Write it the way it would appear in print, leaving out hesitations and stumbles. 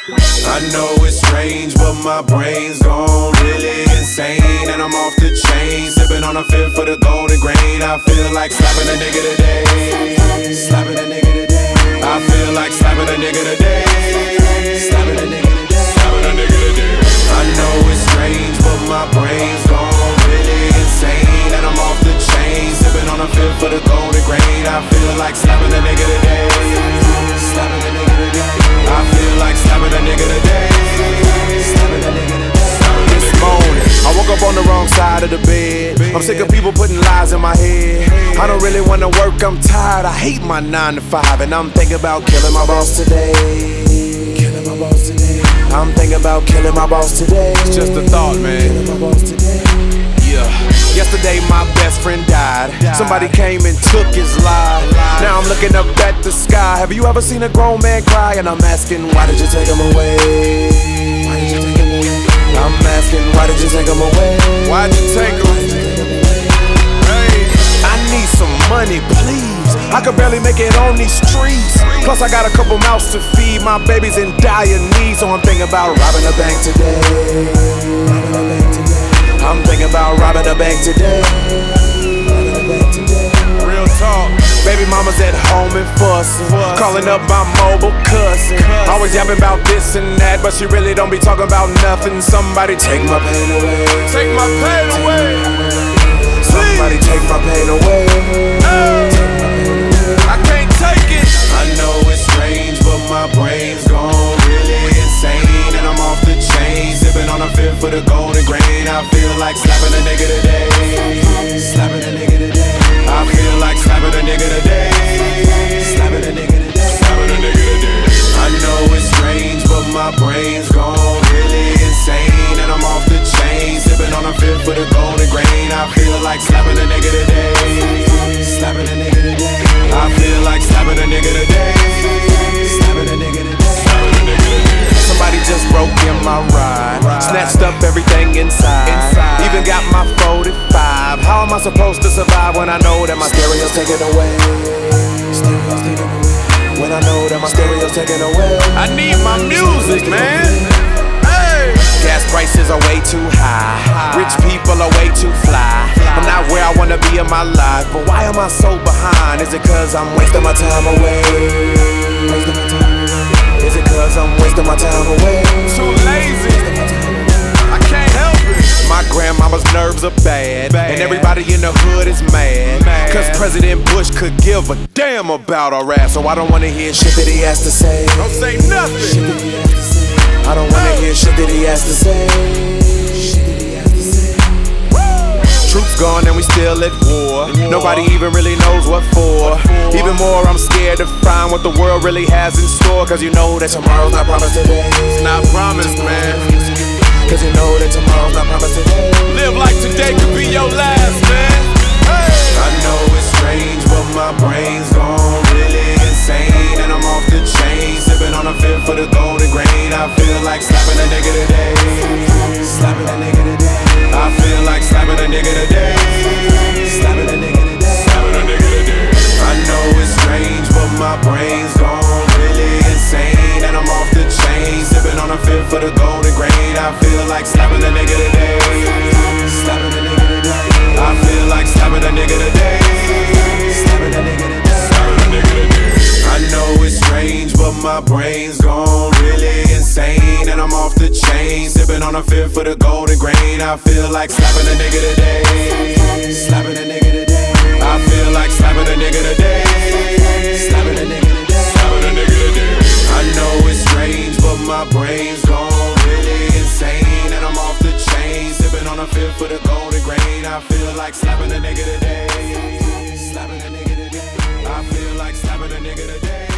I know it's strange, but my brain's gone really insane. And I'm off the chain, sipping on a fifth for the golden grain. I feel like slapping a nigga today. Slapping a nigga today. I feel like slapping a nigga today. Slapping a nigga today. Slapping a nigga today. I know it's strange, but my brain's gone really insane. And I'm off the chain, sipping on a fifth for the golden grain. I feel like slapping a nigga today. Slapping a nigga today. I feel like slapping a nigga today. Slapping a nigga today. This morning, I woke up on the wrong side of the bed. I'm sick of people putting lies in my head. I don't really wanna work, I'm tired. I hate my 9 to 5, and I'm thinking about killing my boss today. Killing my boss today. I'm thinking about killing my boss today. It's just a thought, man. Killing my boss today. Yeah. Yesterday my best friend died. Somebody came and took his life. Now I'm looking up at the sky. Have you ever seen a grown man cry? And I'm asking, why did you take him away? Why did you take him away? I'm asking, why did you take him away? Why'd you take him? Hey, I need some money, please. I could barely make it on these streets. Plus I got a couple mouths to feed. My baby's in dire need, so I'm thinking about robbing a bank today. Robbing a bank today. I'm thinking about robbing a bank today. Real talk. Baby mama's at home and fussing, calling up my mobile cussing. Always yapping about this and that, but she really don't be talking about nothing. Somebody take my pain away. Take my pain away. Somebody take my pain away. I can't take it. I know it's strange, but my brain's gone really insane. And I'm off the chain, sipping on a fifth for the golden grain. I feel like slapping a nigga today. Slapping a nigga today. I feel like slapping a nigga today. Slapping a nigga today. Slapping a nigga today. I know it's strange, but my brain's gone really insane. And I'm off the chain, sipping on a fifth for the golden grain. I feel like slapping a nigga today. Slapping a nigga today. I feel like slapping a nigga today. Slapping a nigga today. Slapping a nigga today. Somebody just broke in my ride, snatched up everything inside. Even got my 45. How am I supposed to survive when I know that my stereo's taken away? When I know that my stereo's taken away. I need my music, man. Hey. Gas prices are way too high. Rich people are way too fly. I'm not where I wanna be in my life, but why am I so behind? Is it cause I'm wasting my time away? Wasting my time away. Is it cause I'm wasting my time away? Too lazy, I can't help it. My grandmama's nerves are bad, and everybody in the hood is mad. Cause President Bush could give a damn about our ass. So I don't wanna hear shit that he has to say. Don't say nothing. I don't wanna hear shit that he has to say. Troops gone and we still at war. Nobody even really knows what for. Even more, I'm scared to find what the world really has in store. Cause you know that tomorrow's not promised today. It's not promised, man. Cause you know that tomorrow's not promised today. Live like today could be your last, man. Hey. I know it's strange, but my brain's gone really insane. And I'm off the chain, sipping on a fifth for the golden grain. I feel like slapping a nigga today. Slapping a nigga today. I feel like slapping a nigga today. Slapping a nigga today. Slapping a nigga today. I know it's strange, but my brain's gone really insane. And I'm off the chain, sipping on a fifth for the golden grain. I feel like slapping a nigga today. Slapping a nigga today. I feel like slapping a nigga today. Slapping a nigga today. Slapping a nigga today. I know it's strange, but my brain's gone really insane. And I'm off the chain, sipping on a fifth for the golden grain. I feel like slapping a nigga today. Slapping a nigga today. I feel like slapping a nigga today. Slapping a nigga today. Slapping a nigga today. I know it's strange, but my brain's gone really insane. And I'm off the chain, sipping on a fifth for the golden grain. I feel like slapping a nigga today. Slapping a nigga today. I feel like slapping a nigga today.